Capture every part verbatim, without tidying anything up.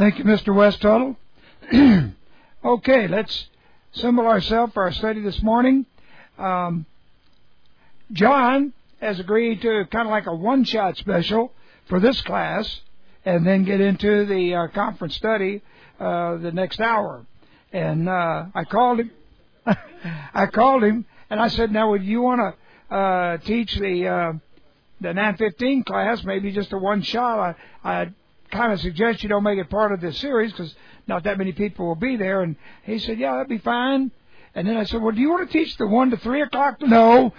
Thank you, Mister West Tuttle. Okay, let's assemble ourselves for our study this morning. Um, John has agreed to kind of like a one-shot special for this class, and then get into the uh, conference study uh, the next hour. And uh, I called him. I called him, and I said, "Now, would you want to uh, teach the uh, the nine fifteen class? Maybe just a one shot." I, I kind of suggest you don't make it part of this series because not that many people will be there. And he said, "Yeah, that'd be fine." And then I said, "Well, do you want to teach the one to three o'clock?" No.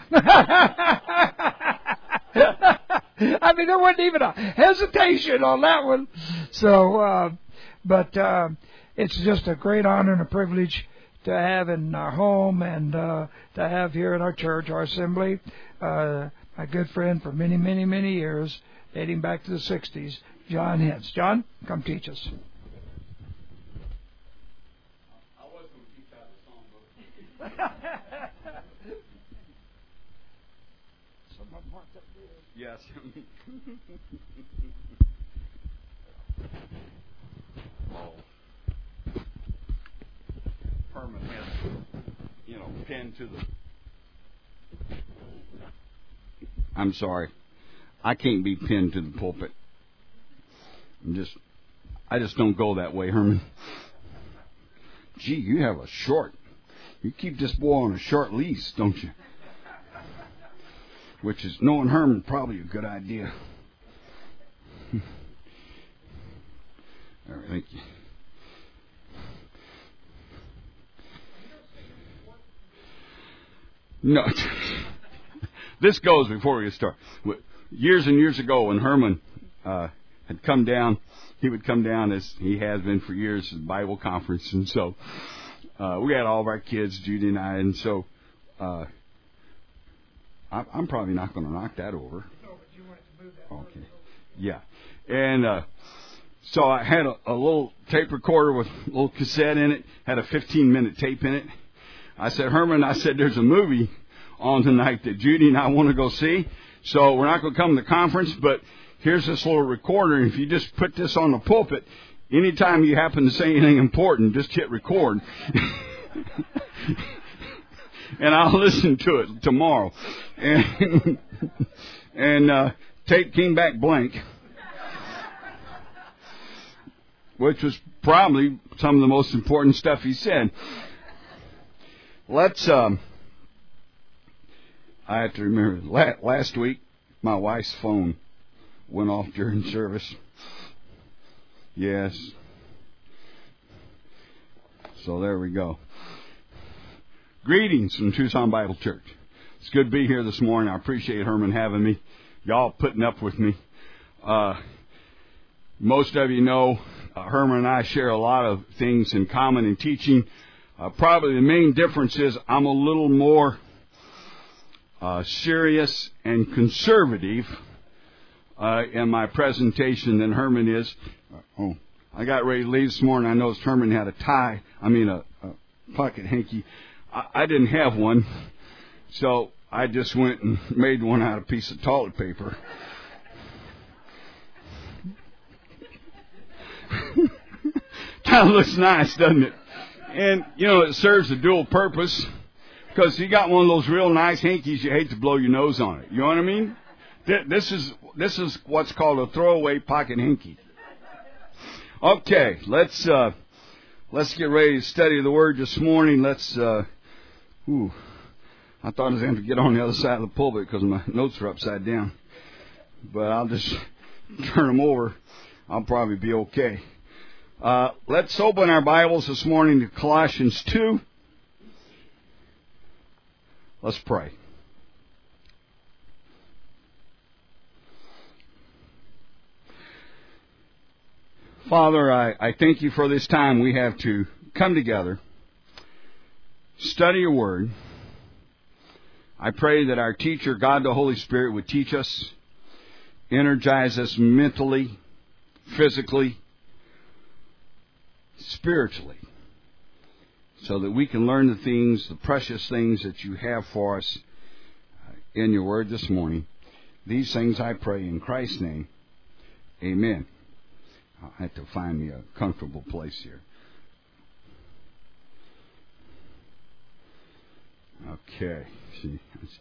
I mean, there wasn't even a hesitation on that one. So, uh, but uh, it's just a great honor and a privilege to have in our home and uh, to have here in our church, our assembly, uh, my good friend for many, many, many years, dating back to the sixties, John Hintz. John, come teach us. I was going to teach out the songbook. Yes. Oh. Herman has, you know, pinned to the... I'm sorry. I can't be pinned to the pulpit. I'm just... I just don't go that way, Herman. Gee, you have a short... You keep this boy on a short leash, don't you? Which is, knowing Herman, probably a good idea. All right, thank you. No, this goes before we start. Years and years ago, when Herman uh, had come down, he would come down as he has been for years to the Bible conference, and so uh, we had all of our kids, Judy and I, and so uh, I, I'm probably not going to knock that over. No, but you want to move that. Okay, yeah, and uh, so I had a, a little tape recorder with a little cassette in it, had a fifteen minute tape in it. I said, Herman, I said, there's a movie on tonight that Judy and I want to go see. So we're not going to come to the conference, but here's this little recorder. And if you just put this on the pulpit, anytime you happen to say anything important, just hit record. And I'll listen to it tomorrow. And, and uh, tape came back blank, which was probably some of the most important stuff he said. Let's, um, I have to remember, last week, my wife's phone went off during service. Yes. So there we go. Greetings from Tucson Bible Church. It's good to be here this morning. I appreciate Herman having me. Y'all putting up with me. Uh, most of you know, uh, Herman and I share a lot of things in common in teaching. Uh, probably the main difference is I'm a little more uh, serious and conservative uh, in my presentation than Herman is. Uh, oh, I got ready to leave this morning. I noticed Herman had a tie, I mean a, a pocket hanky. I, I didn't have one, so I just went and made one out of a piece of toilet paper. Kind of looks nice, doesn't it? And, you know, it serves a dual purpose because you got one of those real nice hankies, you hate to blow your nose on it. You know what I mean? This is this is what's called a throwaway pocket hanky. Okay, let's uh, let's get ready to study the Word this morning. Let's, uh, ooh, I thought I was going to get on the other side of the pulpit because my notes are upside down. But I'll just turn them over. I'll probably be okay. Uh, let's open our Bibles this morning to Colossians two. Let's pray. Father, I, I thank you for this time we have to come together, study your word. I pray that our teacher, God the Holy Spirit, would teach us, energize us mentally, physically, spiritually, so that we can learn the things, the precious things that you have for us in your word this morning. These things I pray in Christ's name. Amen. I have to find me a comfortable place here. Okay. See.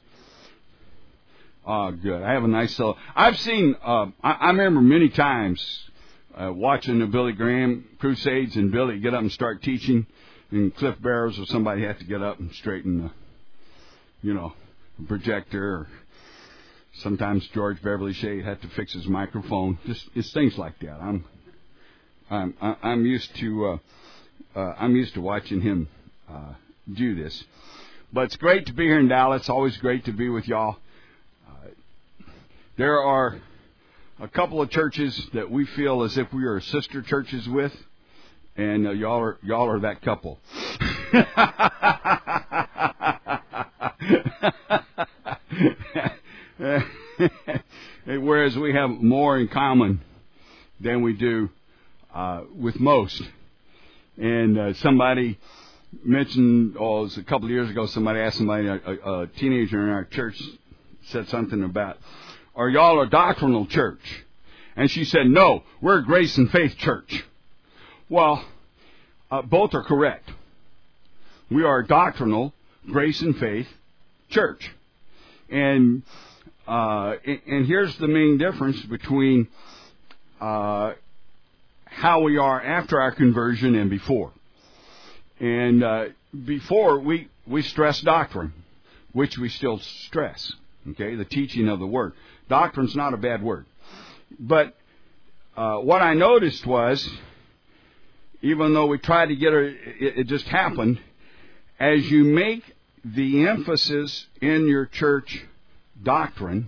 Oh, good. I have a nice cell. I've seen, uh, I, I remember many times uh, watching the Billy Graham crusades and Billy get up and start teaching, and Cliff Barrows or somebody had to get up and straighten the, you know, the projector. Or sometimes George Beverly Shea had to fix his microphone. Just it's things like that. I'm, I'm, I'm used to, uh, uh, I'm used to watching him uh, do this. But it's great to be here in Dallas. It's always great to be with y'all. There are a couple of churches that we feel as if we are sister churches with, and uh, y'all are y'all are that couple. Whereas we have more in common than we do uh, with most. And uh, somebody mentioned, oh, it was a couple of years ago, somebody asked somebody, a, a, a teenager in our church said something about, are y'all a doctrinal church? And she said, no, we're a grace and faith church. Well, uh, both are correct. We are a doctrinal, grace and faith church. And uh, and here's the main difference between uh, how we are after our conversion and before. And uh, before, we, we stress doctrine, which we still stress. Okay, the teaching of the Word. Doctrine's not a bad word. But uh, what I noticed was, even though we tried to get it, it, it just happened, as you make the emphasis in your church doctrine,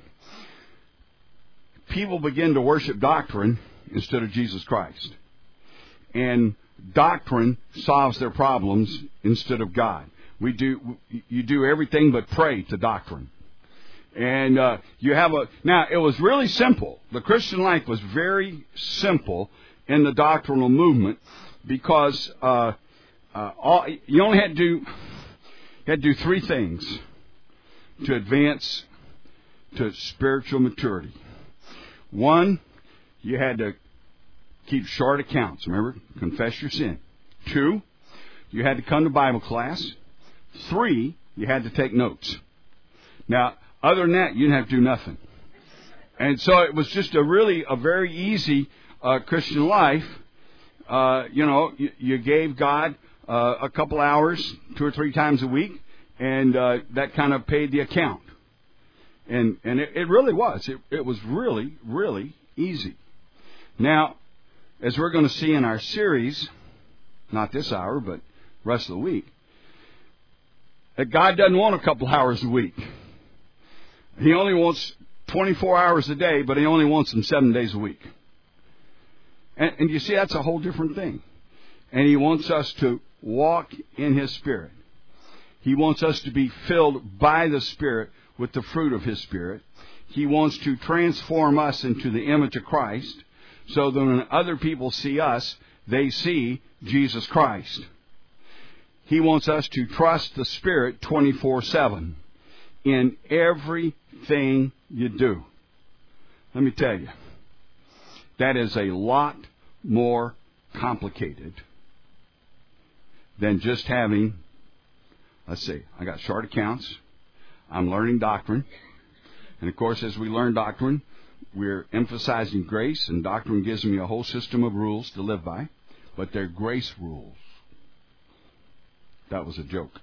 people begin to worship doctrine instead of Jesus Christ. And doctrine solves their problems instead of God. We do, you do everything but pray to doctrine. And uh, you have a... Now, it was really simple. The Christian life was very simple in the doctrinal movement because uh, uh, all, you only had to do... You had to do three things to advance to spiritual maturity. One, you had to keep short accounts. Remember? Confess your sin. Two, you had to come to Bible class. Three, you had to take notes. Now, other than that, you didn't have to do nothing. And so it was just a really, a very easy uh, Christian life. Uh, you know, you, you gave God uh, a couple hours, two or three times a week, and uh, that kind of paid the account. And and it, it really was. It, it was really, really easy. Now, as we're going to see in our series, not this hour, but rest of the week, that God doesn't want a couple hours a week. He only wants twenty-four hours a day, but He only wants them seven days a week. And, and you see, that's a whole different thing. And He wants us to walk in His Spirit. He wants us to be filled by the Spirit with the fruit of His Spirit. He wants to transform us into the image of Christ so that when other people see us, they see Jesus Christ. He wants us to trust the Spirit twenty-four seven in everything you do. Let me tell you, that is a lot more complicated than just having, let's see, I got short accounts, I'm learning doctrine, and of course as we learn doctrine, we're emphasizing grace, and doctrine gives me a whole system of rules to live by, but they're grace rules. That was a joke.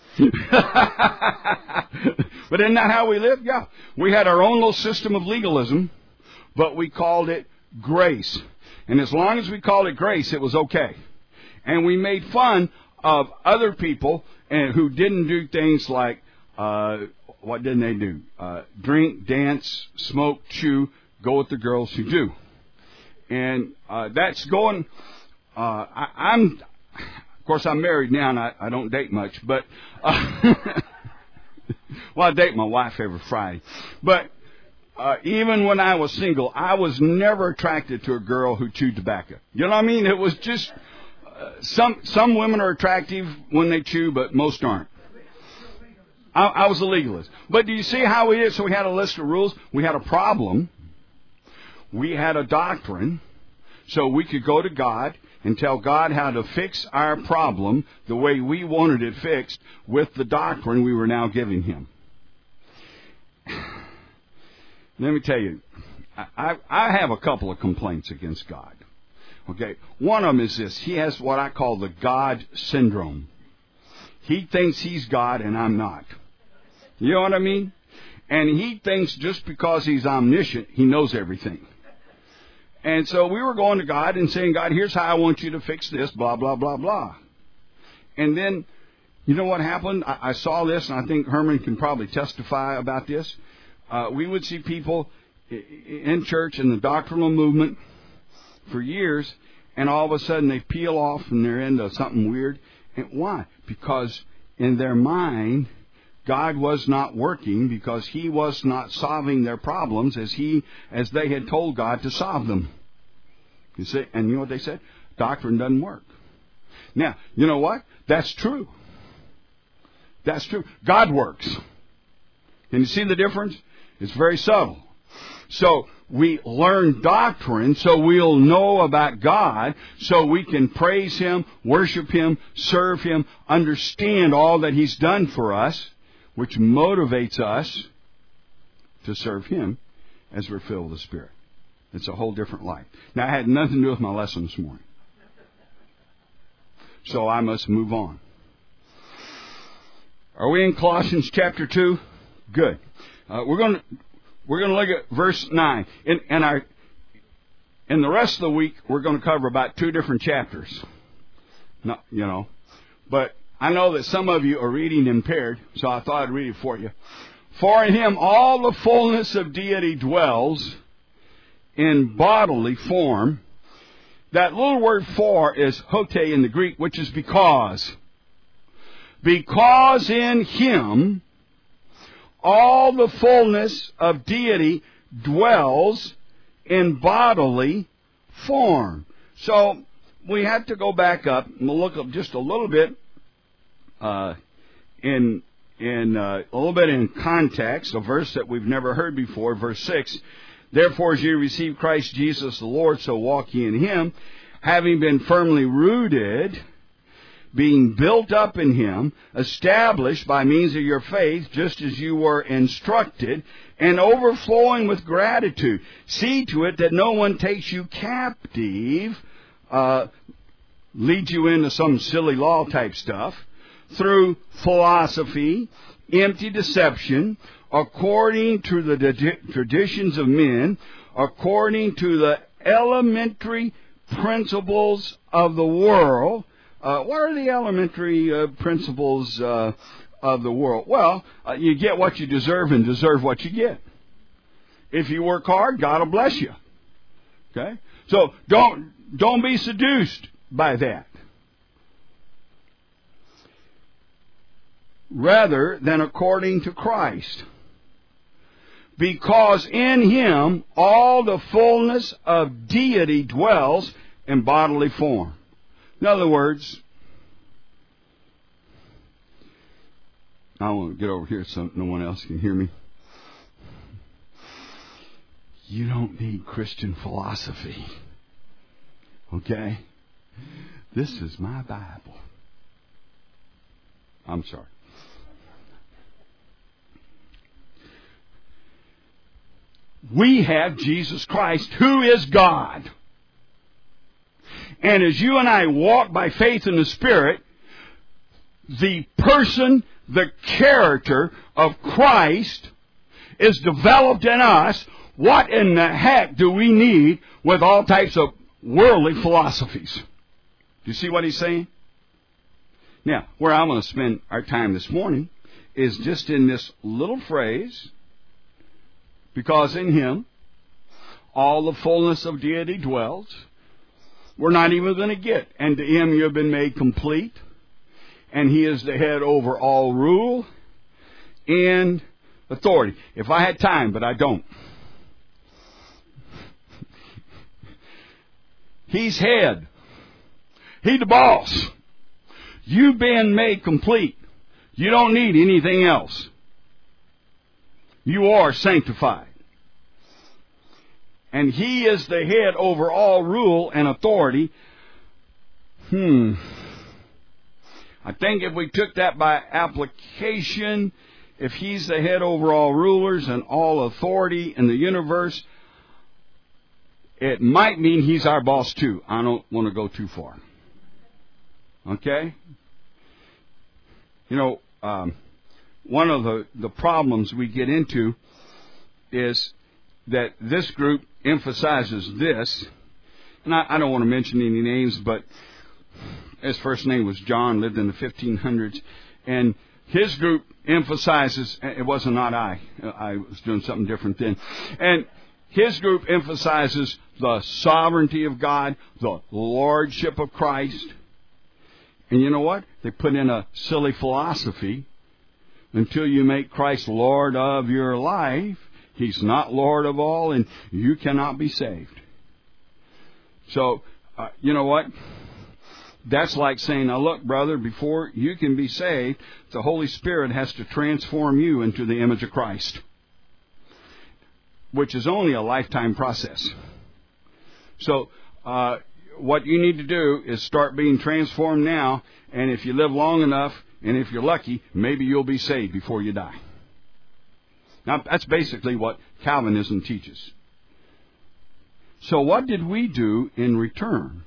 But isn't that how we live? Yeah. We had our own little system of legalism, but we called it grace. And as long as we called it grace, it was okay. And we made fun of other people and who didn't do things like, uh, what didn't they do? Uh, drink, dance, smoke, chew, go with the girls who do. And uh, that's going, uh, I, I'm... Of course, I'm married now, and I, I don't date much, but, uh, well, I date my wife every Friday. But uh, even when I was single, I was never attracted to a girl who chewed tobacco. You know what I mean? It was just, uh, some some women are attractive when they chew, but most aren't. I, I was a legalist. But do you see how we did? So we had a list of rules. We had a problem. We had a doctrine. so we could go to God and tell God how to fix our problem the way we wanted it fixed with the doctrine we were now giving Him. Let me tell you, I, I have a couple of complaints against God. Okay, one of them is this. He has what I call the God syndrome. He thinks he's God and I'm not. You know what I mean? And he thinks just because he's omniscient, he knows everything. And so we were going to God and saying, God, here's how I want you to fix this, blah, blah, blah, blah. And then, you know what happened? I, I saw this, and I think Herman can probably testify about this. Uh, we would see people in church in the doctrinal movement for years, and all of a sudden they peel off and they're into something weird. And why? Because in their mind, God was not working because He was not solving their problems as He, as they had told God to solve them. You see, and you know what they said? Doctrine doesn't work. Now, you know what? That's true. That's true. God works. Can you see the difference? It's very subtle. So we learn doctrine so we'll know about God, so we can praise Him, worship Him, serve Him, understand all that He's done for us, which motivates us to serve Him as we're filled with the Spirit. It's a whole different life. Now, it had nothing to do with my lesson this morning. So I must move on. Are we in Colossians chapter two? Good. Uh, we're going to we're going to look at verse nine. In, in our in the rest of the week, we're going to cover about two different chapters. No, you know, but I know that some of you are reading impaired, so I thought I'd read it for you. For in Him all the fullness of deity dwells in bodily form. That little word for is hote in the Greek, which is because. Because in Him all the fullness of deity dwells in bodily form. So we have to go back up and look up just a little bit uh, in in uh, a little bit in context, a verse that we've never heard before, verse six. Therefore, as you receive Christ Jesus the Lord, so walk ye in Him, having been firmly rooted, being built up in Him, established by means of your faith, just as you were instructed, and overflowing with gratitude. See to it that no one takes you captive, uh, leads you into some silly law type stuff, through philosophy, empty deception, according to the de- traditions of men, according to the elementary principles of the world. Uh, what are the elementary uh, principles uh, of the world? Well, uh, you get what you deserve and deserve what you get. If you work hard, God will bless you. Okay? So don't don't be seduced by that. Rather than according to Christ. Because in Him all the fullness of deity dwells in bodily form. In other words, I want to get over here so no one else can hear me. You don't need Christian philosophy. Okay? This is my Bible. I'm sorry. We have Jesus Christ, who is God. And as you and I walk by faith in the Spirit, the person, the character of Christ is developed in us. What in the heck do we need with all types of worldly philosophies? Do you see what he's saying? Now, where I'm going to spend our time this morning is just in this little phrase, because in Him all the fullness of deity dwells. We're not even going to get. And to Him you have been made complete. And He is the head over all rule and authority. If I had time, but I don't. He's head. He's the boss. You've been made complete. You don't need anything else. You are sanctified. and He is the head over all rule and authority. Hmm. I think if we took that by application, if He's the head over all rulers and all authority in the universe, it might mean He's our boss too. I don't want to go too far. Okay? You know, um, one of the, the problems we get into is that this group emphasizes this. And I, I don't want to mention any names, but his first name was John, lived in the fifteen hundreds. And his group emphasizes, it wasn't not I, I was doing something different then. And his group emphasizes the sovereignty of God, the lordship of Christ. And you know what? They put in a silly philosophy. Until you make Christ Lord of your life, He's not Lord of all, and you cannot be saved. So, uh, you know what? That's like saying, now look, brother, before you can be saved, the Holy Spirit has to transform you into the image of Christ, which is only a lifetime process. So, uh, what you need to do is start being transformed now, and if you live long enough, and if you're lucky, maybe you'll be saved before you die. Now, that's basically what Calvinism teaches. So what did we do in return?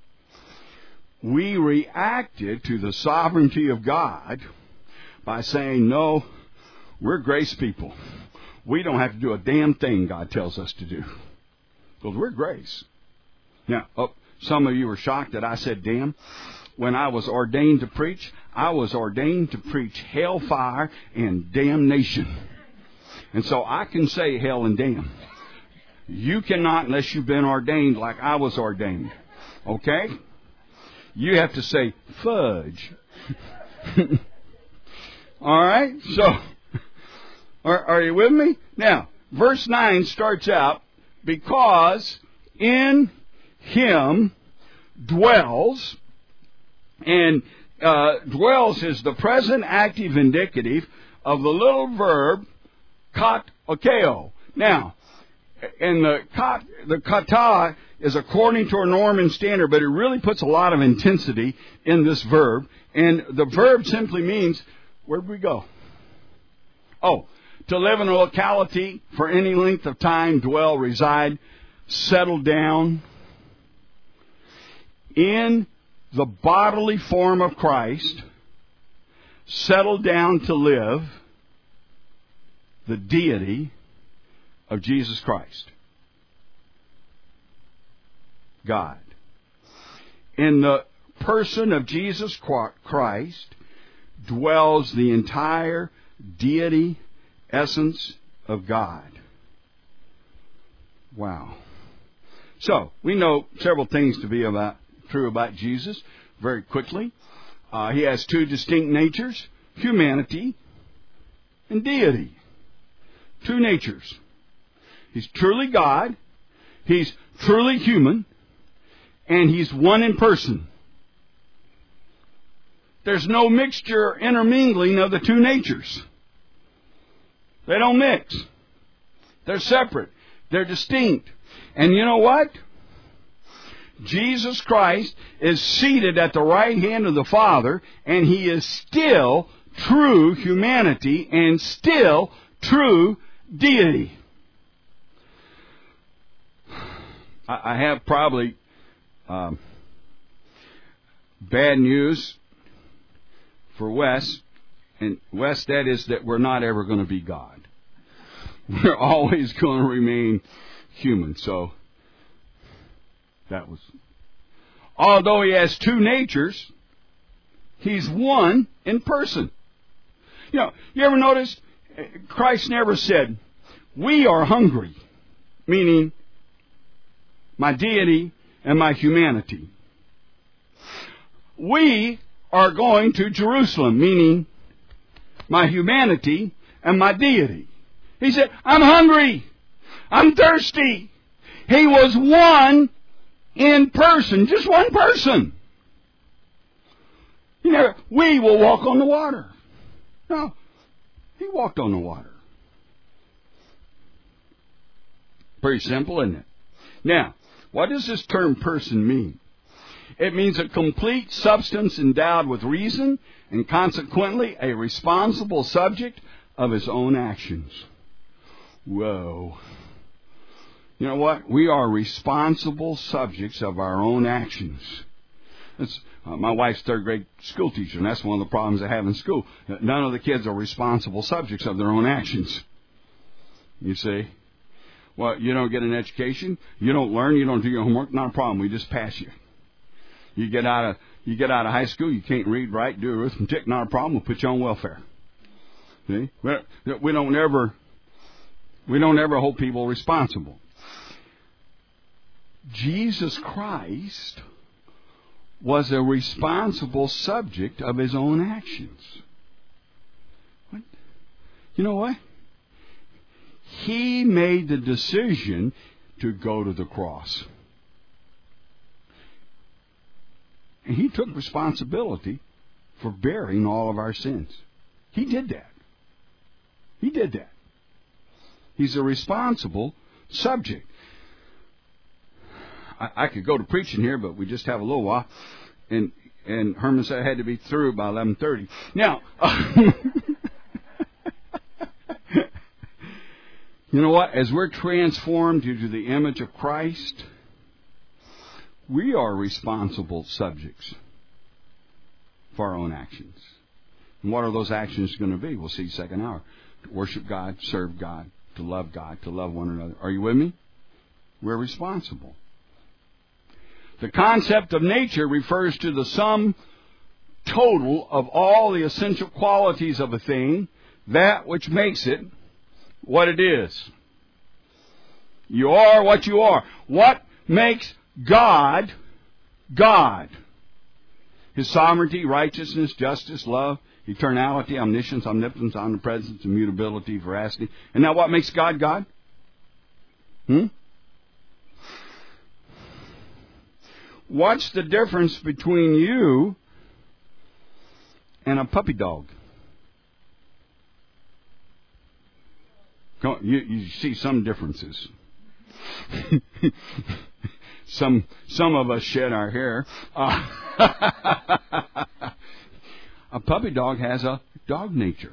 We reacted to the sovereignty of God by saying, no, we're grace people. We don't have to do a damn thing God tells us to do, because we're grace. Now, oh, some of you were shocked that I said damn. When I was ordained to preach, I was ordained to preach hellfire and damnation. And so I can say hell and damn. You cannot unless you've been ordained like I was ordained. Okay? You have to say fudge. All right? So, are, are you with me? Now, verse nine starts out, because in Him dwells, and uh, dwells is the present active indicative of the little verb kat okeo. Now, and the kat, the kata is according to a Norman standard, but it really puts a lot of intensity in this verb. And the verb simply means, where'd we go? Oh, to live in a locality for any length of time, dwell, reside, settle down. In the bodily form of Christ, settle down to live the deity of Jesus Christ, God. In the person of Jesus Christ dwells the entire deity, essence of God. Wow. So, we know several things to be about true about Jesus very quickly. Uh, he has two distinct natures, humanity and deity. Two natures. He's truly God, He's truly human, and He's one in person. There's no mixture or intermingling of the two natures. They don't mix. They're separate. They're distinct. And you know what? Jesus Christ is seated at the right hand of the Father, and He is still true humanity and still true deity. I have probably um, bad news for Wes, and Wes, that is that we're not ever going to be God. We're always going to remain human. So that was, although He has two natures, He's one in person. You know, you ever notice Christ never said, we are hungry, meaning my deity and my humanity. We are going to Jerusalem, meaning my humanity and my deity. He said, I'm hungry. I'm thirsty. He was one in person, just one person. You know, we will walk on the water. No, He walked on the water. Pretty simple, isn't it? Now, what does this term person mean? It means a complete substance endowed with reason and consequently a responsible subject of his own actions. Whoa. You know what? We are responsible subjects of our own actions. That's, uh, my wife's third grade school teacher, and that's one of the problems I have in school. None of the kids are responsible subjects of their own actions. You see? Well, you don't get an education, you don't learn, you don't do your homework, not a problem. We just pass you. You get out of you get out of high school, you can't read, write, do arithmetic, not a problem. We'll put you on welfare. See? We don't ever we don't ever hold people responsible. Jesus Christ was a responsible subject of his own actions. What? You know what? He made the decision to go to the cross. And he took responsibility for bearing all of our sins. He did that. He did that. He's a responsible subject. I, I could go to preaching here, but we just have a little while. And and Herman said I had to be through by eleven thirty. Now, uh, you know what? As we're transformed into the image of Christ, we are responsible subjects for our own actions. And what are those actions going to be? We'll see second hour. To worship God, serve God, to love God, to love one another. Are you with me? We're responsible. The concept of nature refers to the sum total of all the essential qualities of a thing, that which makes it what it is. You are what you are. What makes God God? His sovereignty, righteousness, justice, love, eternality, omniscience, omnipotence, omnipresence, immutability, veracity. And now what makes God God? Hmm? What's the difference between you and a puppy dog? You, you see some differences. some some of us shed our hair. Uh, a puppy dog has a dog nature.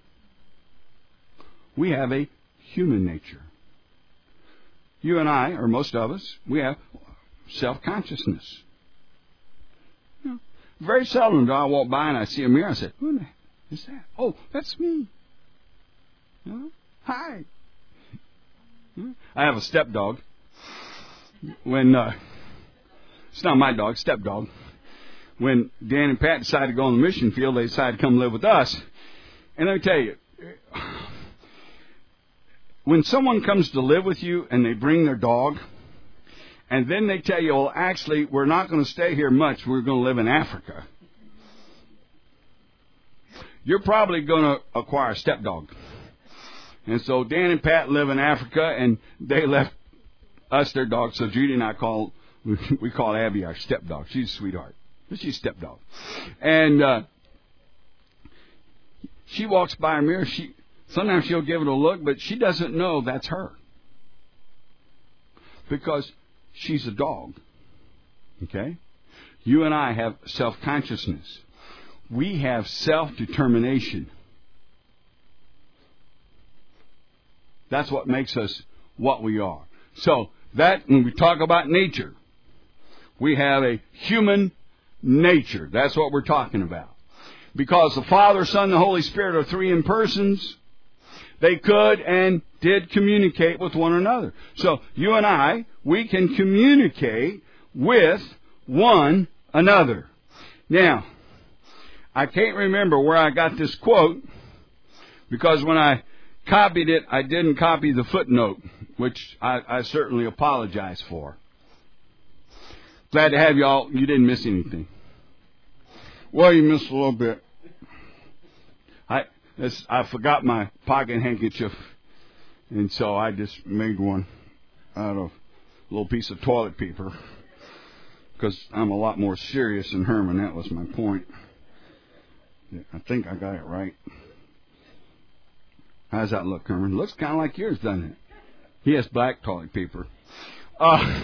We have a human nature. You and I, or most of us, we have self-consciousness. You know, very seldom do I walk by and I see a mirror and I say, who the heck is that? Oh, that's me. You know? Hi. I have a stepdog. When uh, it's not my dog, stepdog. When Dan and Pat decided to go on the mission field, they decided to come live with us. And let me tell you, when someone comes to live with you and they bring their dog, and then they tell you, well, actually, we're not going to stay here much. We're going to live in Africa. You're probably going to acquire a stepdog. And so Dan and Pat live in Africa, and they left us their dog. So Judy and I call, we call Abby our stepdog. She's a sweetheart. But she's a stepdog. And uh, she walks by a mirror. She sometimes she'll give it a look, but she doesn't know that's her. Because she's a dog. Okay? You and I have self-consciousness. We have self-determination. That's what makes us what we are. So, that, when we talk about nature, we have a human nature. That's what we're talking about. Because the Father, Son, the Holy Spirit are three in persons, they could and did communicate with one another. So, you and I, we can communicate with one another. Now, I can't remember where I got this quote, because when I copied it, I didn't copy the footnote, which I, I certainly apologize for. Glad to have you all. You didn't miss anything. Well, you missed a little bit. I this, I forgot my pocket handkerchief, and so I just made one out of a little piece of toilet paper, because I'm a lot more serious than Herman. That was my point. I think I got it right. How does that look, Herman? Looks kind of like yours, doesn't it? He has black toilet paper. Uh,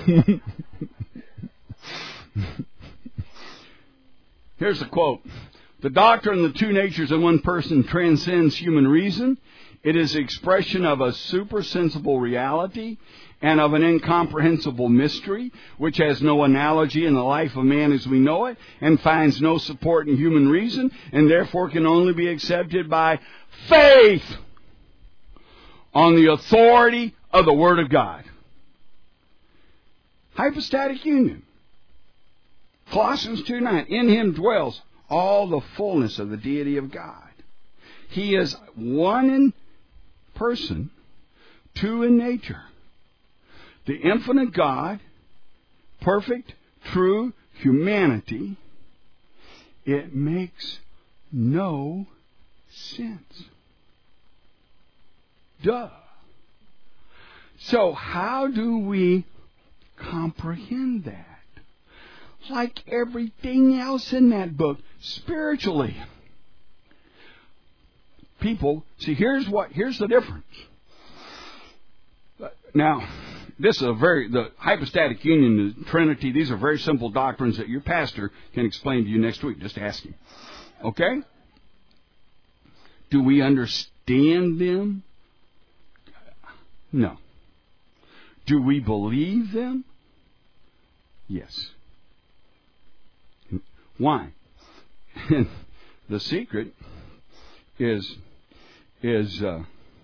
here's a quote. The doctrine of the two natures in one person transcends human reason. It is the expression of a supersensible reality and of an incomprehensible mystery, which has no analogy in the life of man as we know it, and finds no support in human reason, and therefore can only be accepted by faith on the authority of the Word of God. Hypostatic union. Colossians two nine. In Him dwells all the fullness of the deity of God. He is one in person, two in nature. The infinite God, perfect, true humanity. It makes no sense. Duh. So how do we comprehend that? Like everything else in that book, spiritually. People, see, here's what, here's the difference. Now, this is a very, the hypostatic union, the Trinity, these are very simple doctrines that your pastor can explain to you next week. Just ask him. Okay? Do we understand them? No. Do we believe them? Yes. Why? The secret is is uh,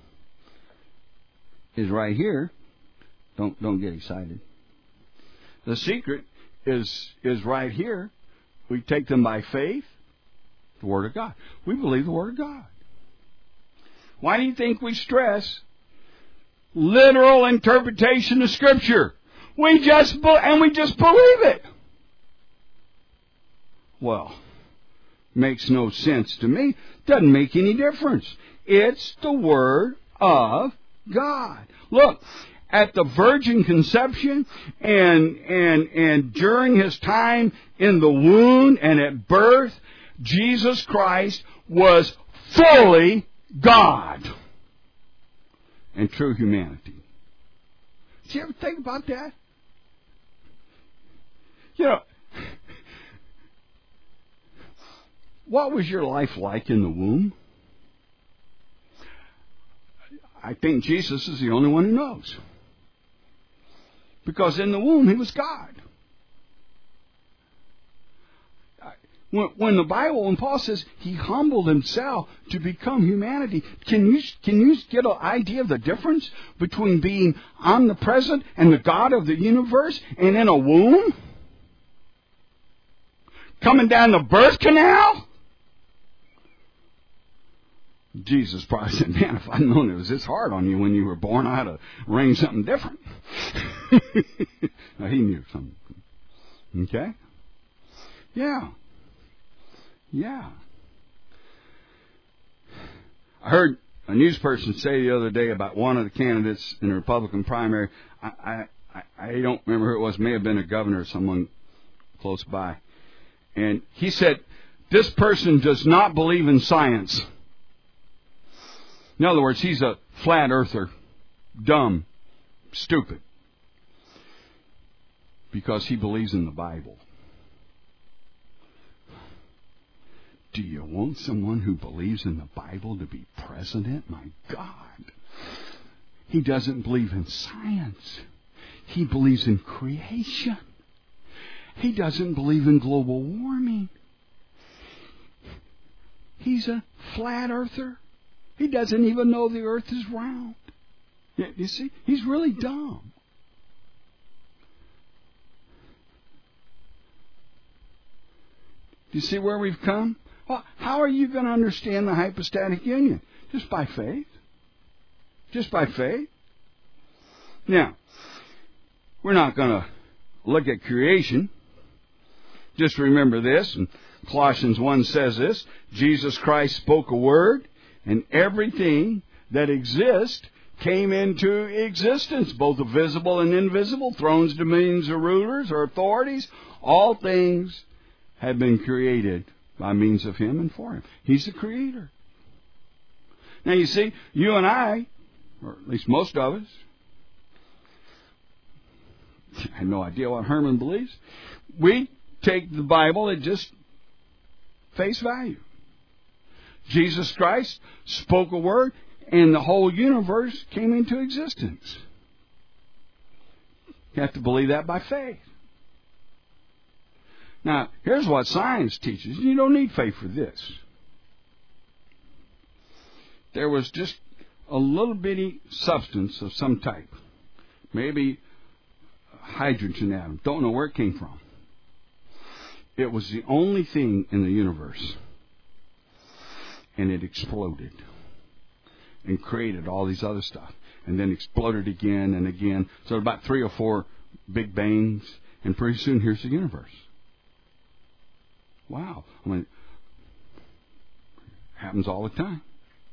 is right here. Don't don't get excited. The secret is is right here. We take them by faith, the Word of God. We believe the Word of God. Why do you think we stress literal interpretation of Scripture? We just be- and we just believe it. Well, makes no sense to me. Doesn't make any difference. It's the Word of God. Look, at the virgin conception and and and during His time in the womb and at birth, Jesus Christ was fully God and true humanity. Did you ever think about that? You know, what was your life like in the womb? I think Jesus is the only one who knows. Because in the womb, He was God. When, when the Bible, when Paul says He humbled Himself to become humanity, can you, can you get an idea of the difference between being omnipresent and the God of the universe and in a womb? Coming down the birth canal? Jesus probably said, man, if I'd known it was this hard on you when you were born, I'd have arranged something different. Now, He knew something. Okay? Yeah. Yeah. I heard a news person say the other day about one of the candidates in the Republican primary. I, I, I don't remember who it was. May have been a governor or someone close by. And he said, this person does not believe in science. In other words, he's a flat earther, dumb, stupid, because he believes in the Bible. Do you want someone who believes in the Bible to be president? My God. He doesn't believe in science. He believes in creation. He doesn't believe in global warming. He's a flat earther. He doesn't even know the earth is round. You see, he's really dumb. Do you see where we've come? Well, how are you going to understand the hypostatic union? Just by faith. Just by faith. Now, we're not going to look at creation. Just remember this, and Colossians one says this, Jesus Christ spoke a word, and everything that exists came into existence, both the visible and invisible, thrones, dominions, or rulers, or authorities. All things have been created by means of Him and for Him. He's the Creator. Now you see, you and I, or at least most of us, I have no idea what Herman believes. We take the Bible at just face value. Jesus Christ spoke a word, and the whole universe came into existence. You have to believe that by faith. Now, here's what science teaches. You don't need faith for this. There was just a little bitty substance of some type. Maybe a hydrogen atom. Don't know where it came from. It was the only thing in the universe. And it exploded. And created all these other stuff. And then exploded again and again. So about three or four big bangs. And pretty soon here's the universe. Wow. I mean, happens all the time.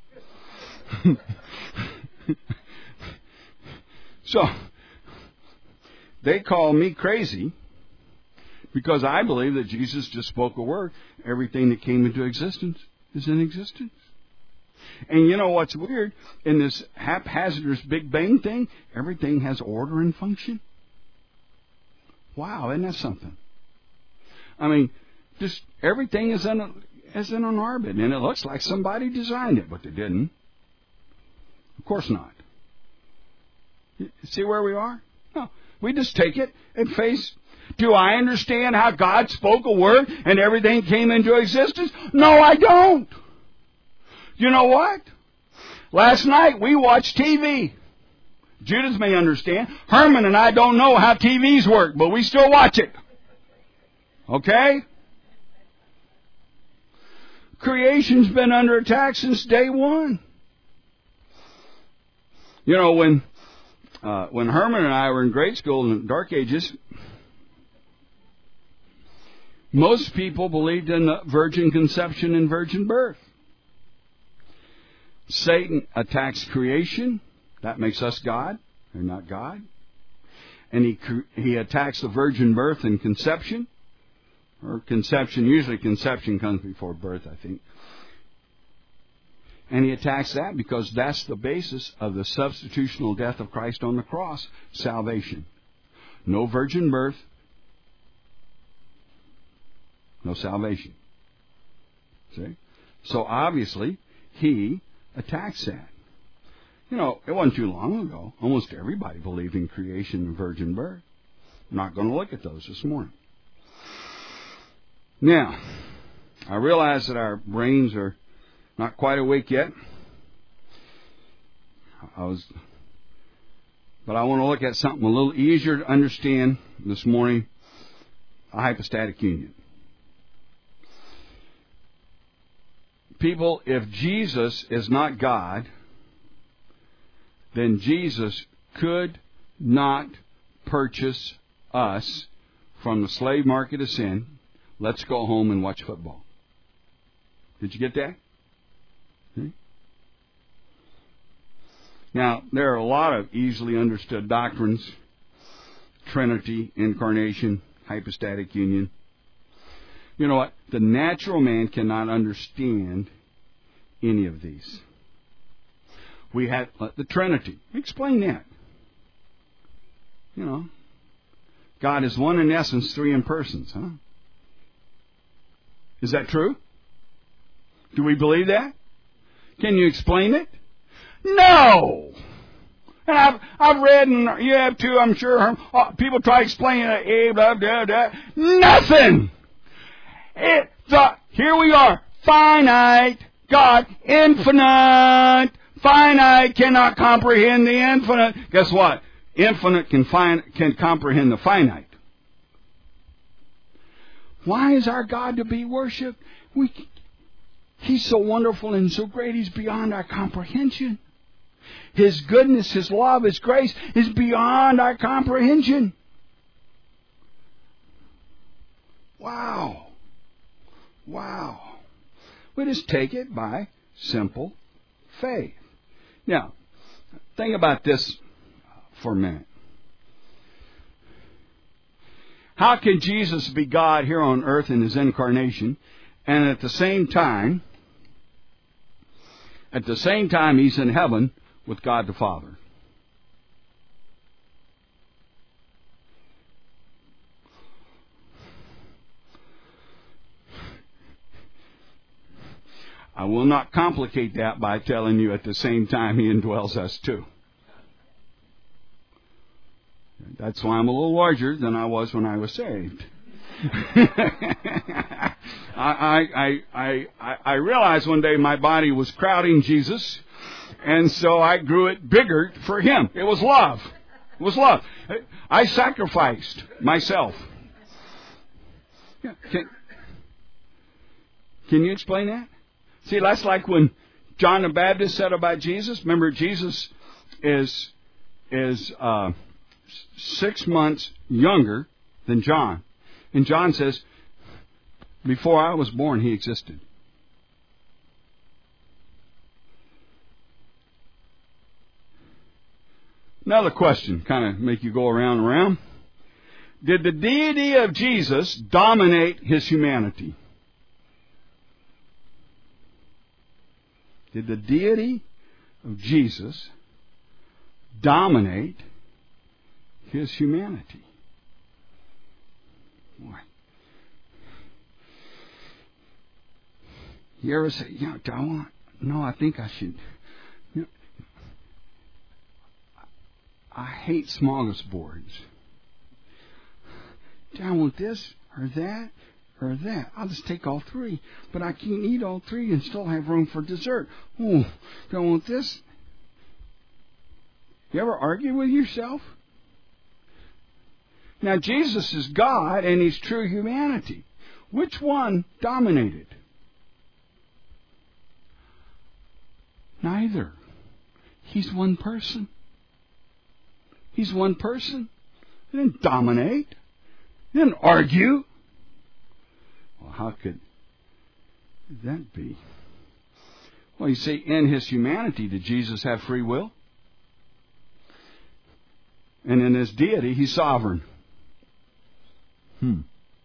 So, they call me crazy because I believe that Jesus just spoke a word. Everything that came into existence is in existence. And you know what's weird? In this haphazardous Big Bang thing, everything has order and function. Wow, isn't that something? I mean, just everything is in, a, is in an orbit, and it looks like somebody designed it, but they didn't. Of course not. You see where we are? No, we just take it and face. Do I understand how God spoke a word and everything came into existence? No, I don't. You know what? Last night we watched T V. Judith may understand. Herman and I don't know how T Vs work, but we still watch it. Okay? Creation's been under attack since day one. You know, when uh, when Herman and I were in grade school in the Dark Ages, most people believed in the virgin conception and virgin birth. Satan attacks creation. That makes us God. They're not God. And he he attacks the virgin birth and conception. Or conception. Usually conception comes before birth, I think. And he attacks that because that's the basis of the substitutional death of Christ on the cross. Salvation. No virgin birth. No salvation. See? So obviously, he attacks that. You know, it wasn't too long ago. Almost everybody believed in creation and virgin birth. I'm not going to look at those this morning. Now, I realize that our brains are not quite awake yet. I was, but I want to look at something a little easier to understand this morning, a hypostatic union. People, if Jesus is not God, then Jesus could not purchase us from the slave market of sin. Let's go home and watch football. Did you get that? See? Now, there are a lot of easily understood doctrines. Trinity, incarnation, hypostatic union. You know what? The natural man cannot understand any of these. We have uh, the Trinity. Explain that. You know, God is one in essence, three in persons, huh? Is that true? Do we believe that? Can you explain it? No! And I've, I've read, and you have too, I'm sure, uh, people try to explain it, eh, blah, blah, blah. Nothing! It, the, here we are, finite, God, infinite, finite, cannot comprehend the infinite. Guess what? Infinite can, find, can comprehend the finite. Why is our God to be worshipped? We, He's so wonderful and so great, He's beyond our comprehension. His goodness, His love, His grace is beyond our comprehension. Wow. Wow. We just take it by simple faith. Now, think about this for a minute. How can Jesus be God here on earth in His incarnation, and at the same time, at the same time He's in heaven with God the Father? will not complicate that by telling you at the same time He indwells us too. That's why I'm a little larger than I was when I was saved. I, I, I, I, I realized one day my body was crowding Jesus, and so I grew it bigger for Him. It was love. It was love. I sacrificed myself. Can, can you explain that? See, that's like when John the Baptist said about Jesus. Remember, Jesus is is uh, six months younger than John. And John says, before I was born, He existed. Another question, kind of make you go around and around. Did the deity of Jesus dominate His humanity? Did the deity of Jesus dominate His humanity? Boy. You ever say, you know, do I want, no, I think I should. You know, I hate smorgasbords. Do I want this or that or that? I'll just take all three. But I can't eat all three and still have room for dessert. Oh, do I want this? You ever argue with yourself? Now, Jesus is God and He's true humanity. Which one dominated? Neither. He's one person. He's one person. He didn't dominate. He didn't argue. Well, how could that be? Well, you see, in His humanity, did Jesus have free will? And in His deity, He's sovereign. Hmm.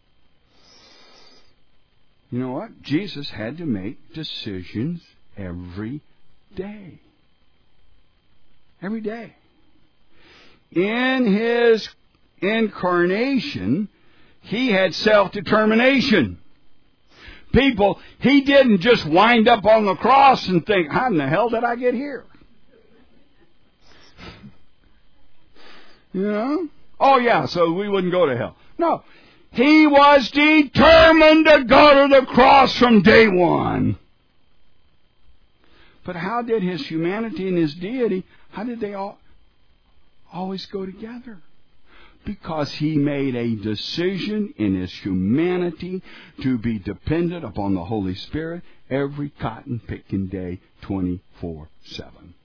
You know what? Jesus had to make decisions every day. Every day. In His incarnation, He had self-determination. People, He didn't just wind up on the cross and think, how in the hell did I get here? You know? Oh yeah, so we wouldn't go to hell. No. He was determined to go to the cross from day one. But how did His humanity and His deity, how did they all always go together? Because He made a decision in His humanity to be dependent upon the Holy Spirit every cotton picking day, twenty-four seven.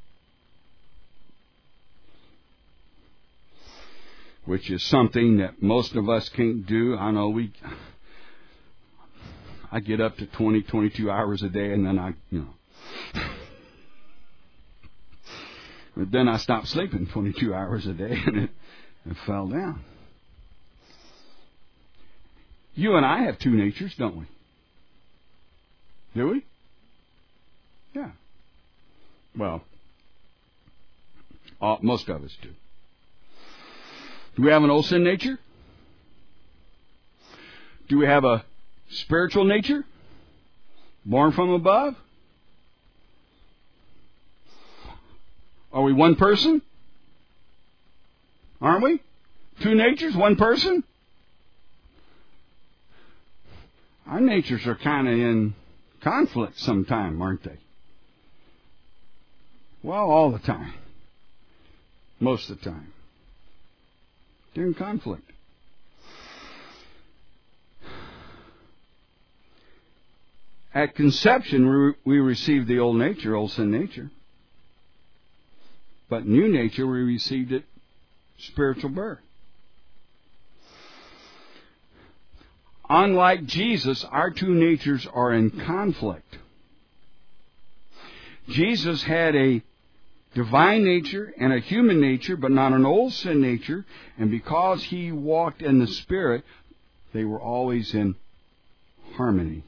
Which is something that most of us can't do. I know we, I get up to twenty, twenty-two hours a day, and then I, you know. But then I stopped sleeping twenty-two hours a day, and it, it fell down. You and I have two natures, don't we? Do we? Yeah. Well, uh, most of us do. Do we have an old sin nature? Do we have a spiritual nature? Born from above? Are we one person? Aren't we? Two natures, one person? Our natures are kind of in conflict sometime, aren't they? Well, all the time. Most of the time. They're in conflict. At conception, we received the old nature, old sin nature. But new nature, we received it spiritual birth. Unlike Jesus, our two natures are in conflict. Jesus had a divine nature and a human nature, but not an old sin nature. And because He walked in the Spirit, they were always in harmony.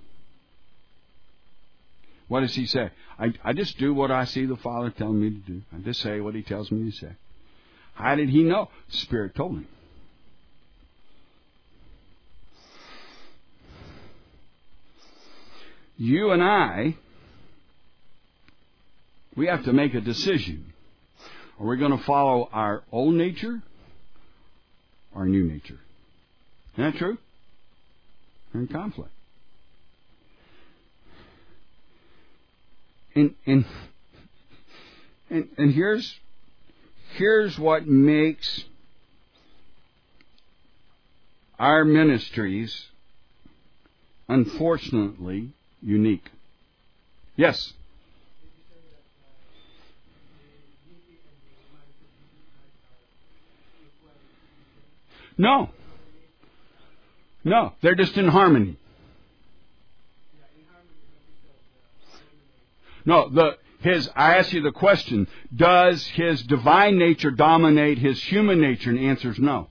What does He say? I, I just do what I see the Father telling me to do. I just say what He tells me to say. How did He know? The Spirit told Him. You and I We have to make a decision. Are we going to follow our old nature or our new nature? Isn't that true? We're in conflict. And and and, and here's here's what makes our ministries, unfortunately, unique. Yes? No. No, they're just in harmony. No, the his I ask you the question, does his divine nature dominate his human nature? And the answer is no.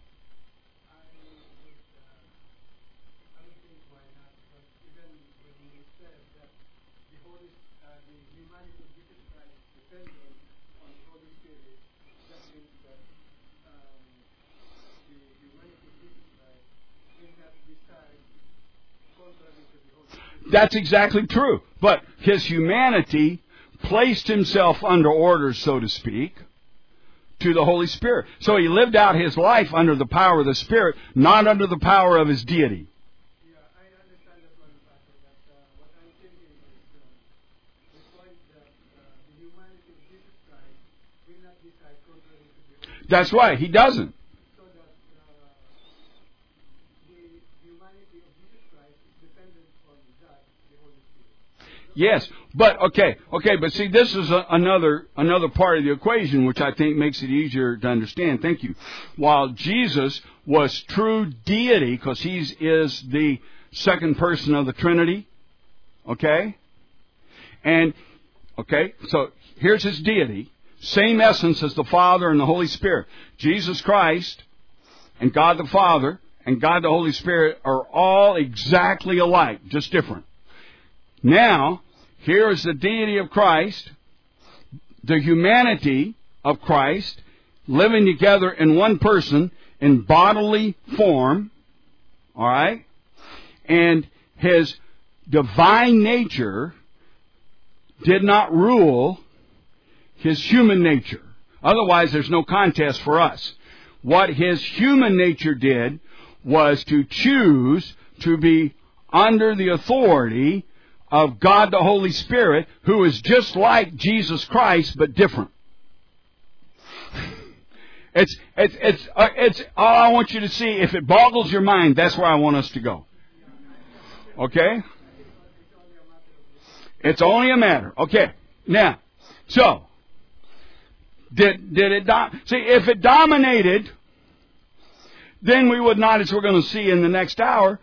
That's exactly true. But his humanity placed himself under orders, so to speak, to the Holy Spirit. So he lived out his life under the power of the Spirit, not under the power of his deity. Yeah, I understand that one, Pastor, but uh, what I'm thinking is uh, the point that uh, the humanity of Jesus Christ will not decide contrary to the Holy Spirit. That's right, he doesn't. So that uh, the humanity of Jesus Christ is dependent on that, the Holy Spirit. Yes, but okay, okay, but see, this is a, another another part of the equation, which I think makes it easier to understand. Thank you. While Jesus was true deity, because he is the second person of the Trinity, okay, and okay, so here's his deity, same essence as the Father and the Holy Spirit. Jesus Christ and God the Father and God the Holy Spirit are all exactly alike, just different. Now, here is the deity of Christ, the humanity of Christ, living together in one person in bodily form, all right? And his divine nature did not rule his human nature. Otherwise, there's no contest for us. What his human nature did was to choose to be under the authority of God the Holy Spirit, who is just like Jesus Christ, but different. It's, it's, it's, uh, it's, all I want you to see, if it boggles your mind, that's where I want us to go. Okay? It's only a matter. Okay. Now, so, did, did it, do- see, if it dominated, then we would not, as we're going to see in the next hour,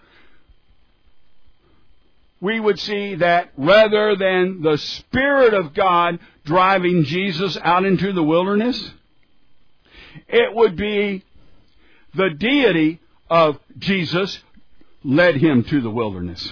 we would see that rather than the Spirit of God driving Jesus out into the wilderness, it would be the deity of Jesus led him to the wilderness.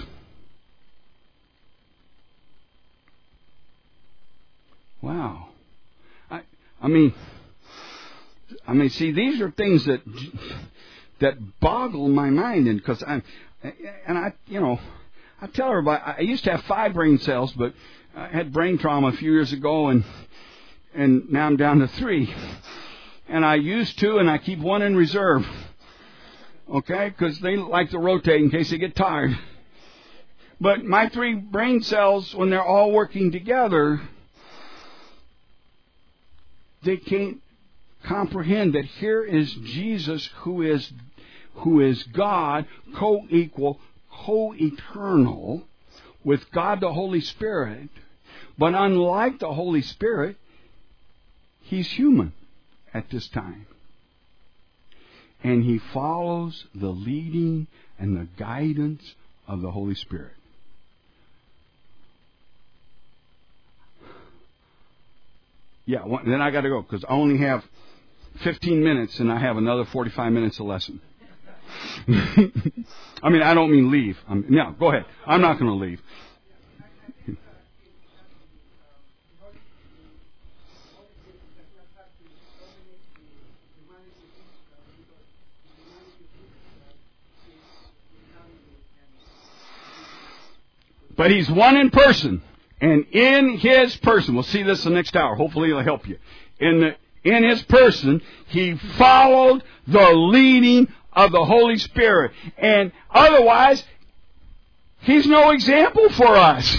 Wow. I, I mean, I mean, see, these are things that that boggle my mind, and because I'm, and I, you know. I tell everybody, I used to have five brain cells, but I had brain trauma a few years ago, and and now I'm down to three. And I used two, and I keep one in reserve. Okay? Because they like to rotate in case they get tired. But my three brain cells, when they're all working together, they can't comprehend that here is Jesus, who is who is God, co-equal, co-eternal with God the Holy Spirit. But unlike the Holy Spirit, he's human at this time. And he follows the leading and the guidance of the Holy Spirit. Yeah, well, then I got to go because I only have fifteen minutes and I have another forty-five minutes of lesson. I mean, I don't mean leave. I'm, no, go ahead. I'm not going to leave. But he's one in person, And in His person, we'll see this the next hour. Hopefully it'll help you. In the, in His person, He followed the leading of the Holy Spirit. And otherwise, He's no example for us.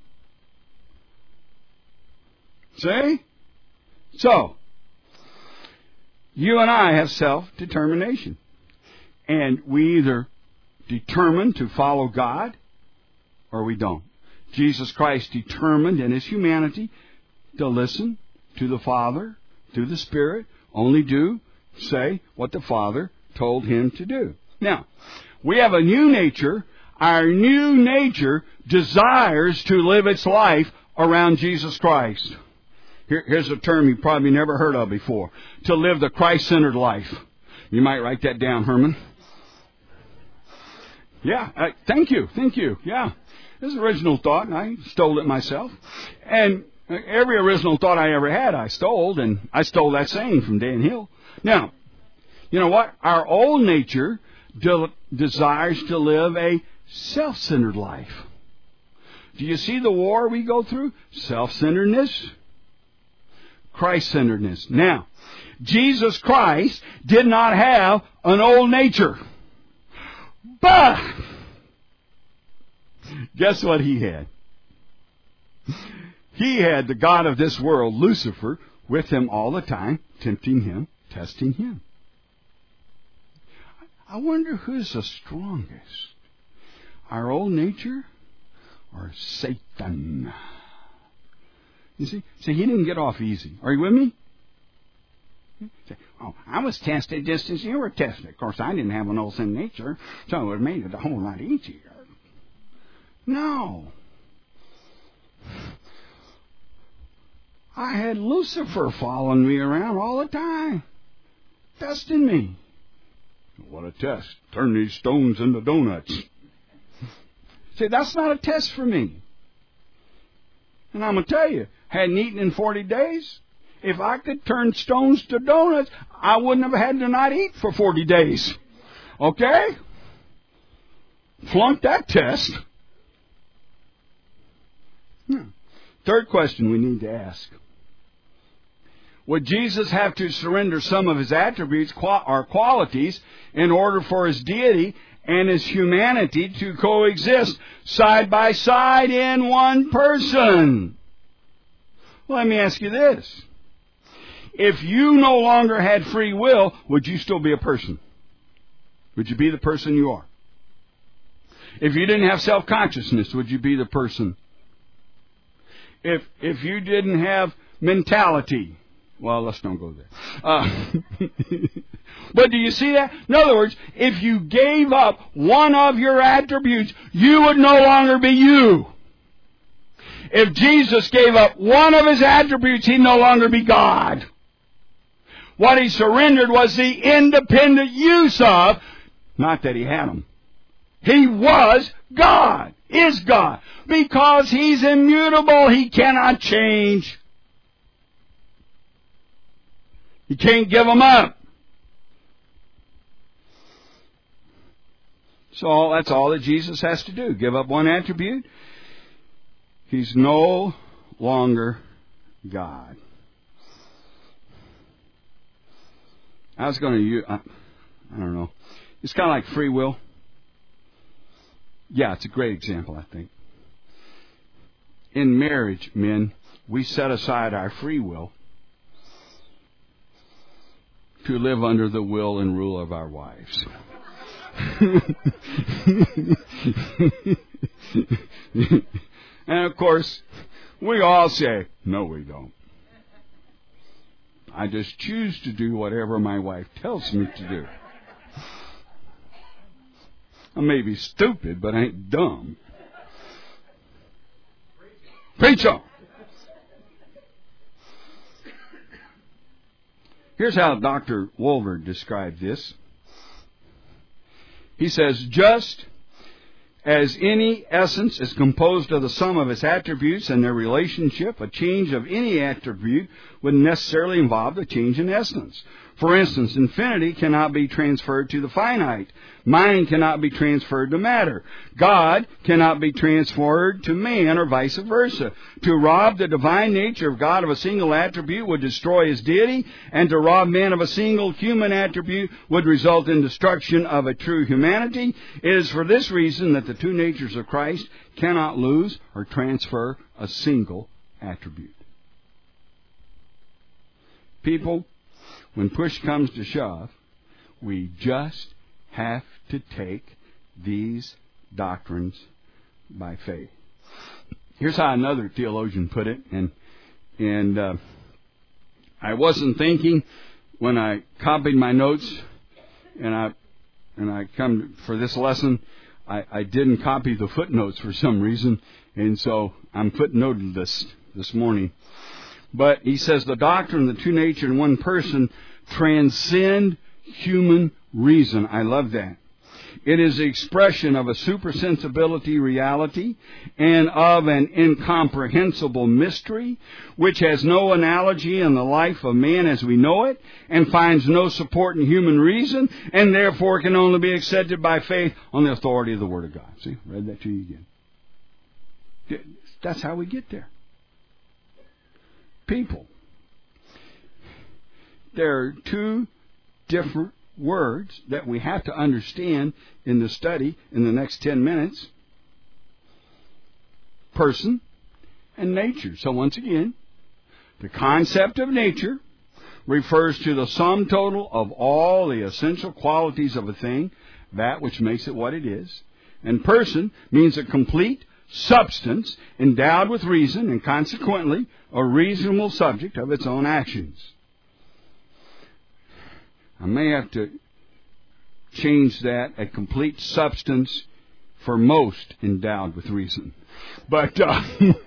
See? So, you and I have self-determination. And we either determine to follow God or we don't. Jesus Christ determined in His humanity to listen to the Father, to the Spirit, only do, say what the Father told Him to do. Now, we have a new nature. Our new nature desires to live its life around Jesus Christ. Here, here's a term you probably never heard of before. To live the Christ-centered life. You might write that down, Herman. Yeah, uh, thank you, thank you. Yeah, this is an original thought, and I stole it myself. And every original thought I ever had, I stole, and I stole that saying from Dan Hill. Now, you know what? Our old nature de- desires to live a self-centered life. Do you see the war we go through? Self-centeredness, Christ-centeredness. Now, Jesus Christ did not have an old nature. But guess what He had? He had the god of this world, Lucifer, with Him all the time, tempting Him, testing Him. I wonder who's the strongest, our old nature or Satan? You see, see, he didn't get off easy. Are you with me? Say, oh, I was tested just as you were tested. Of course, I didn't have an old sin nature, so it made it a whole lot easier. No. I had Lucifer following me around all the time, testing me. What a test. Turn these stones into donuts. See, that's not a test for me. And I'm going to tell you, hadn't eaten in forty days, if I could turn stones to donuts, I wouldn't have had to not eat for forty days. Okay? Flunked that test. Hmm. Third question we need to ask. Would Jesus have to surrender some of His attributes or qualities in order for His deity and His humanity to coexist side by side in one person? Well, let me ask you this. If you no longer had free will, would you still be a person? Would you be the person you are? If you didn't have self-consciousness, would you be the person? If if you didn't have mentality, well, let's don't go there. Uh, but do you see that? In other words, if you gave up one of your attributes, you would no longer be you. If Jesus gave up one of His attributes, He'd no longer be God. What He surrendered was the independent use of, not that He had them. He was God, is God, because He's immutable. He cannot change. You can't give them up. So that's all that Jesus has to do. Give up one attribute. He's no longer God. I was going to use, I, I don't know. It's kind of like free will. Yeah, it's a great example, I think. In marriage, men, we set aside our free will to live under the will and rule of our wives. And of course, we all say, no, we don't. I just choose to do whatever my wife tells me to do. I may be stupid, but I ain't dumb. Preach on. Here's how Doctor Wolver described this. He says, just as any essence is composed of the sum of its attributes and their relationship, a change of any attribute would necessarily involve a change in essence. For instance, infinity cannot be transferred to the finite. Mind cannot be transferred to matter. God cannot be transferred to man, or vice versa. To rob the divine nature of God of a single attribute would destroy his deity, and to rob man of a single human attribute would result in destruction of a true humanity. It is for this reason that the two natures of Christ cannot lose or transfer a single attribute. People, when push comes to shove, we just have to take these doctrines by faith. Here's how another theologian put it, and and uh, I wasn't thinking when I copied my notes, and I and I come for this lesson, I, I didn't copy the footnotes for some reason, and so I'm footnoted this this morning. But he says the doctrine of the two nature in one person transcend human reason. I love that. It is the expression of a supersensibility reality and of an incomprehensible mystery which has no analogy in the life of man as we know it and finds no support in human reason and therefore can only be accepted by faith on the authority of the Word of God. See, read that to you again. That's how we get there. People. There are two different words that we have to understand in the study in the next ten minutes. Person and nature. So once again, the concept of nature refers to the sum total of all the essential qualities of a thing, that which makes it what it is. And person means a complete substance endowed with reason and consequently a reasonable subject of its own actions. I may have to change that, a complete substance for most endowed with reason. But, uh,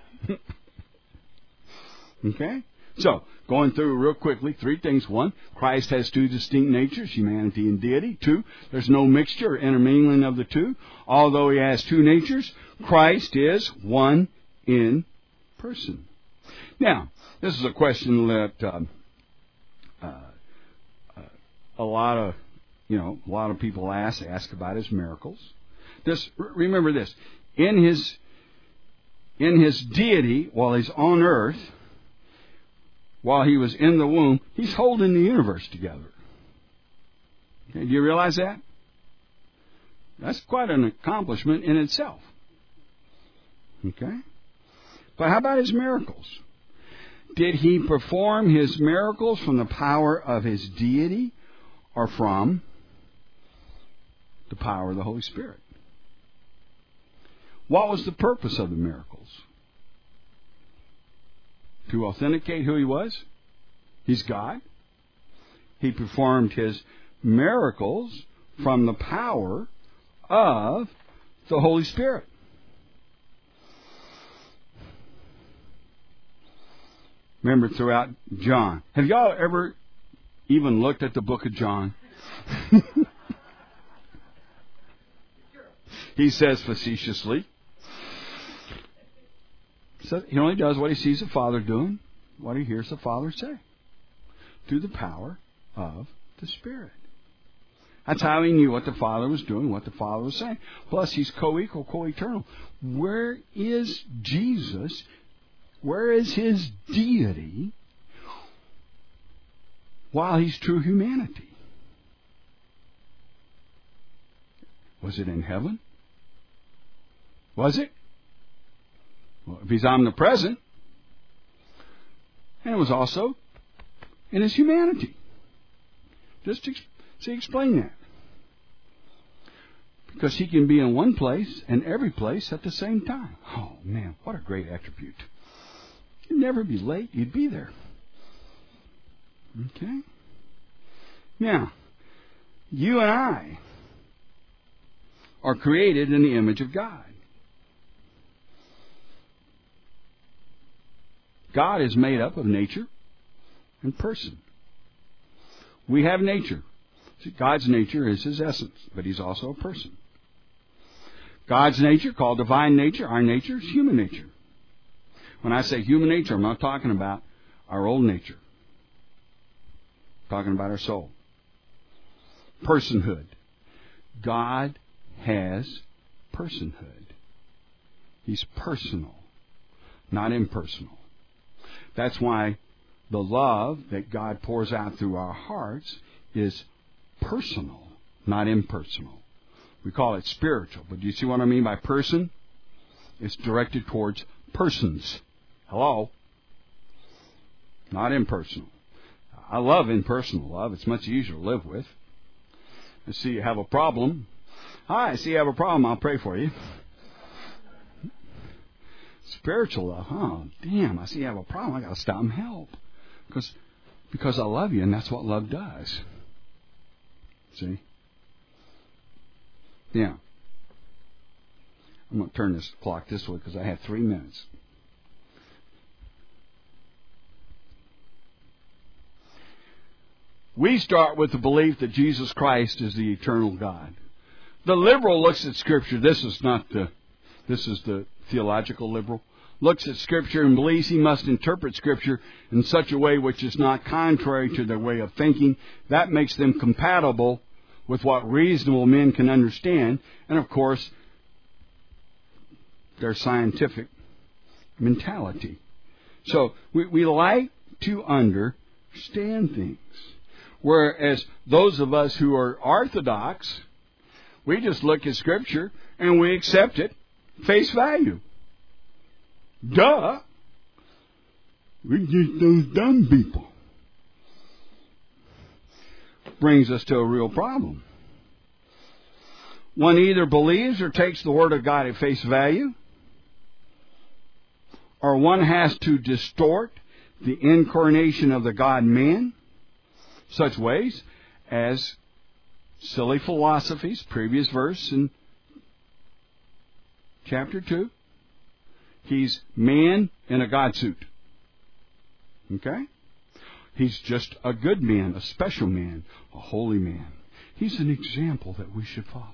okay? So, going through real quickly, three things. One, Christ has two distinct natures, humanity and deity. Two, there's no mixture or intermingling of the two. Although he has two natures, Christ is one in person. Now, this is a question that um, uh, uh, a lot of, you know, a lot of people ask ask about his miracles. This, remember this: in his in his deity, while he's on earth, while he was in the womb, he's holding the universe together. Okay, do you realize that? That's quite an accomplishment in itself. Okay? But how about his miracles? Did he perform his miracles from the power of his deity or from the power of the Holy Spirit? What was the purpose of the miracles? To authenticate who he was? He's God. He performed his miracles from the power of the Holy Spirit. Remember, throughout John. Have y'all ever even looked at the book of John? He says facetiously, so he only does what he sees the Father doing, what he hears the Father say, through the power of the Spirit. That's how he knew what the Father was doing, what the Father was saying. Plus, he's co-equal, co-eternal. Where is Jesus? Where is his deity while he's true humanity? Was it in heaven? Was it? Well, if he's omnipresent, and it was also in his humanity. Just to, see, explain that. Because he can be in one place and every place at the same time. Oh, man, what a great attribute. You'd never be late. You'd be there. Okay? Now, you and I are created in the image of God. God is made up of nature and person. We have nature. See, God's nature is his essence, but he's also a person. God's nature, called divine nature, our nature is human nature. When I say human nature, I'm not talking about our old nature. Talking about our soul. Personhood. God has personhood. He's personal, not impersonal. That's why the love that God pours out through our hearts is personal, not impersonal. We call it spiritual, but do you see what I mean by person? It's directed towards persons. Hello? Not impersonal. I love impersonal love. It's much easier to live with. I see you have a problem. Hi, I see you have a problem. I'll pray for you. Spiritual love. Oh, damn, I see you have a problem. I got to stop and help. Because, because I love you, and that's what love does. See? Yeah. I'm going to turn this clock this way because I have three minutes. We start with the belief that Jesus Christ is the eternal God. The liberal looks at Scripture. This is not the, this is the theological liberal. Looks at Scripture and believes he must interpret Scripture in such a way which is not contrary to their way of thinking. That makes them compatible with what reasonable men can understand. And of course, their scientific mentality. So we, we like to understand things. Whereas those of us who are orthodox, we just look at Scripture and we accept it face value. Duh. We're just those dumb people. Brings us to a real problem. One either believes or takes the Word of God at face value, or one has to distort the incarnation of the God-man such ways as silly philosophies, previous verse in chapter two. He's man in a God suit. Okay? He's just a good man, a special man, a holy man. He's an example that we should follow.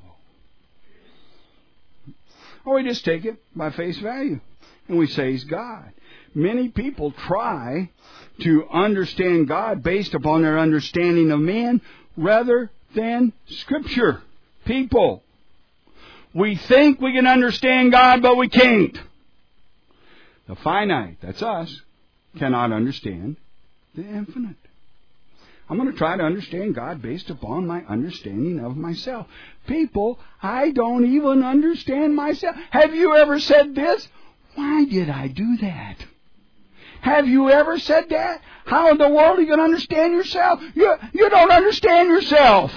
Or we just take it by face value, and we say he's God. Many people try to understand God based upon their understanding of man rather than Scripture. People, we think we can understand God, but we can't. The finite, that's us, cannot understand the infinite. I'm going to try to understand God based upon my understanding of myself. People, I don't even understand myself. Have you ever said this? Why did I do that? Have you ever said that? How in the world are you going to understand yourself? You, you don't understand yourself.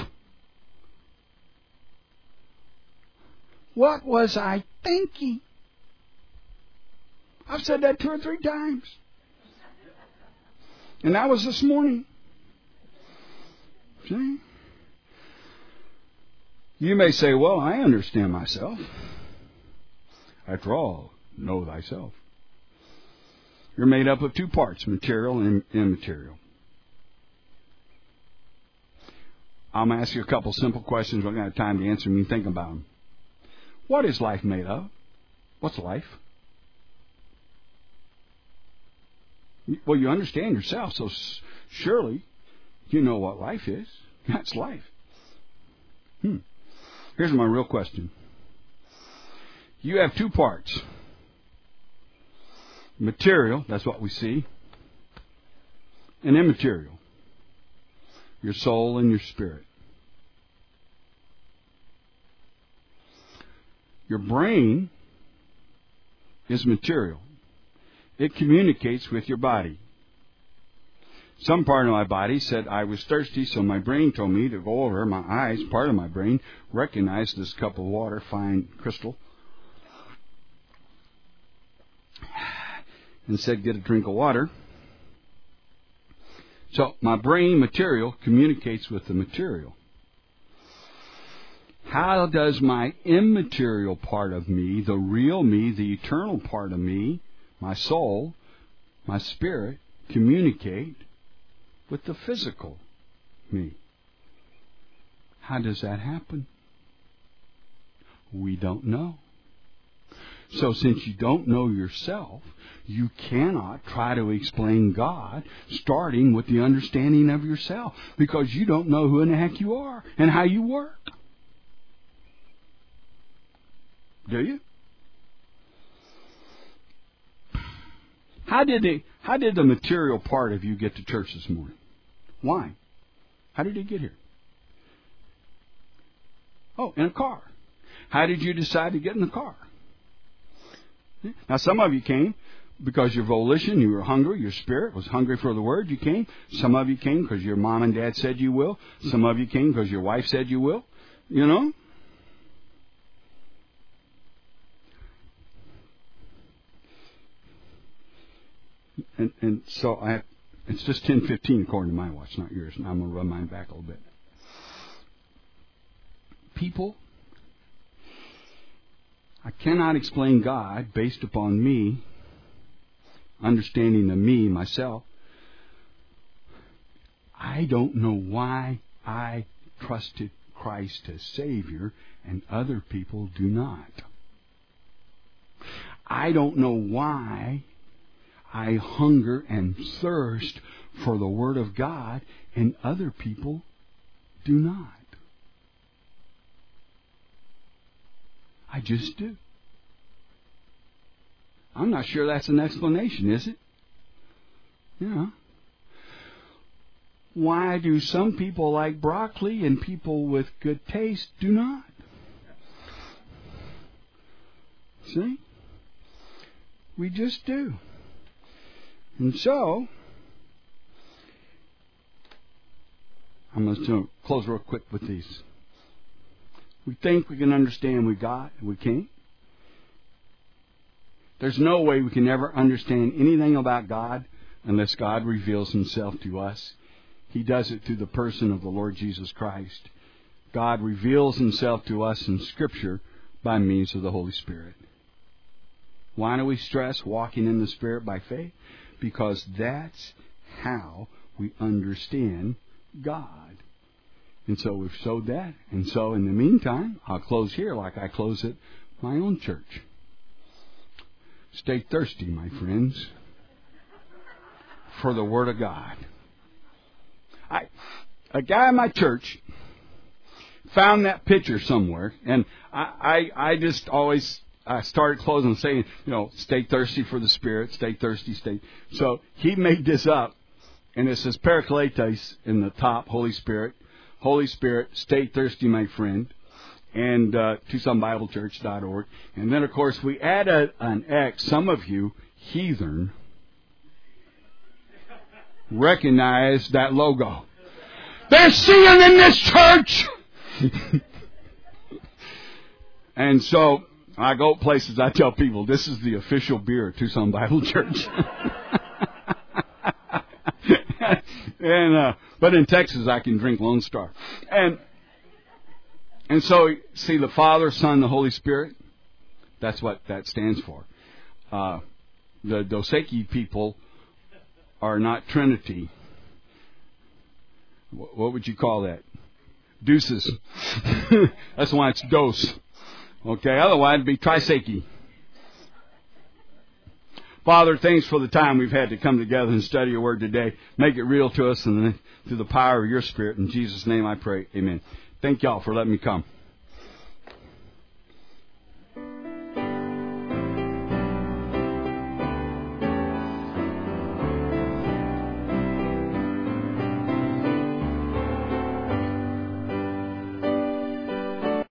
What was I thinking? I've said that two or three times. And that was this morning. See? You may say, well, I understand myself. After all, know thyself. You're made up of two parts, material and immaterial. I'm going to ask you a couple simple questions. We're going to have time to answer them. You think about them. What is life made of? What's life? Well, you understand yourself, so surely you know what life is. That's life. Hmm. Here's my real question. You have two parts. Material, that's what we see, and immaterial, your soul and your spirit. Your brain is material. It communicates with your body. Some part of my body said I was thirsty, so my brain told me to go over. My eyes, part of my brain, recognized this cup of water, fine crystal, and said, get a drink of water. So my brain material communicates with the material. How does my immaterial part of me, the real me, the eternal part of me, my soul, my spirit, communicate with the physical me? How does that happen? We don't know. So since you don't know yourself, you cannot try to explain God starting with the understanding of yourself, because you don't know who in the heck you are and how you work. Do you? How did the how did the material part of you get to church this morning? Why? How did it get here? Oh, in a car. How did you decide to get in the car? Now, some of you came because your volition, you were hungry, your spirit was hungry for the Word, you came. Some of you came because your mom and dad said you will. Some of you came because your wife said you will. You know? And, and so I have, it's just ten fifteen according to my watch, not yours. And I'm going to run mine back a little bit. People, I cannot explain God based upon me, understanding of me, myself. I don't know why I trusted Christ as Savior and other people do not. I don't know why I hunger and thirst for the Word of God and other people do not. I just do. I'm not sure that's an explanation, is it? Yeah. Why do some people like broccoli and people with good taste do not? See? We just do. And so, I'm going to close real quick with these. We think we can understand we got, we can't. There's no way we can ever understand anything about God unless God reveals Himself to us. He does it through the person of the Lord Jesus Christ. God reveals Himself to us in Scripture by means of the Holy Spirit. Why do we stress walking in the Spirit by faith? Because that's how we understand God. And so we've showed that. And so in the meantime, I'll close here like I close at my own church. Stay thirsty, my friends, for the Word of God. I, a guy in my church found that picture somewhere, and I, I, I just always I started closing saying, you know, stay thirsty for the Spirit, stay thirsty, stay. So he made this up, and it says Parakletos in the top, Holy Spirit. Holy Spirit, stay thirsty, my friend, and uh, tucson bible church dot org. And then, of course, we added an X. Some of you, heathen, recognize that logo. They're seeing in this church! And so I go places, I tell people, this is the official beer of Tucson Bible Church. and uh, But in Texas, I can drink Lone Star. And and so, see, the Father, Son, the Holy Spirit, that's what that stands for. Uh, the Doseki people are not Trinity. What would you call that? Deuces. That's why it's dos. Okay, otherwise it'd be triseki. Father, thanks for the time we've had to come together and study your word today. Make it real to us and through the power of your Spirit. In Jesus' name I pray. Amen. Thank y'all for letting me come.